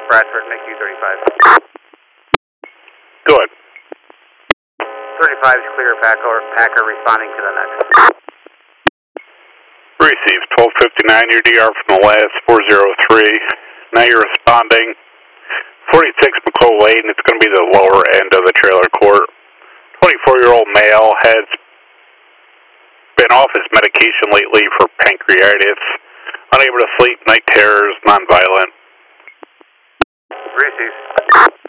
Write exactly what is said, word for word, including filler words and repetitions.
Bradford, N I C U thirty-five. Good. thirty-five is clear, Packer, Packer responding to the next. Received twelve fifty-nine, your D R from the last four zero three. Now you're responding. forty-six McCall Lane, it's going to be the lower end of the trailer court. twenty-four-year-old male has been off his medication lately for pancreatitis. Unable to sleep, night terrors, nonviolent. Received.